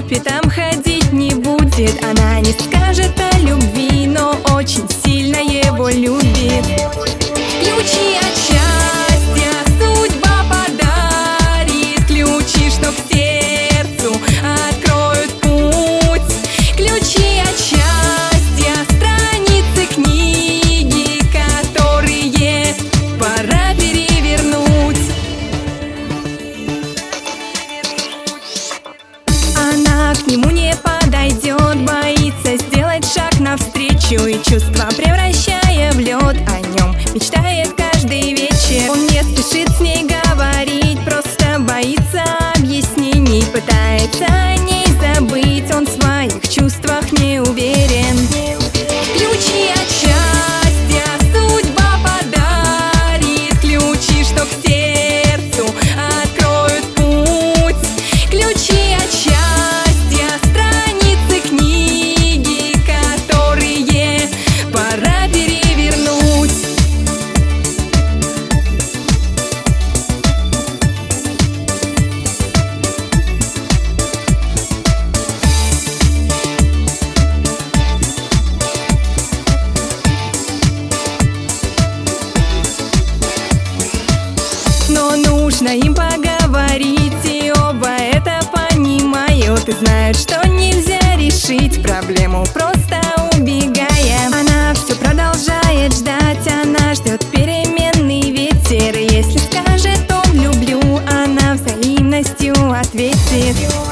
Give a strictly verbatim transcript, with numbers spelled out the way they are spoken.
пятам ходить не будет. Она не скажет о любви, но очень сильно его любит. Ключи от счастья судьба подарит, ключи, что к сердцу откроют путь. Ключи от счастья, страницы книги, которые пора перевернуть. Она к нему не подойдет, боится сделать шаг навстречу, и чувства превращая в лед, о нем мечтает каждый вечер. Он не спешит с ней говорить, просто боится объяснений, пытается о ней забыть, он в своих чувствах не уверен. Ключи от счастья судьба подарит, ключи, что к сердцу откроют путь. Ключи от счастья, страницы книги, которые пора перевернуть. Но нужно им поговорить, и оба это понимают и знают, что нельзя решить проблему, просто убегая. Она все продолжает ждать, она ждет переменный ветер. И если скажет он люблю, она взаимностью ответит.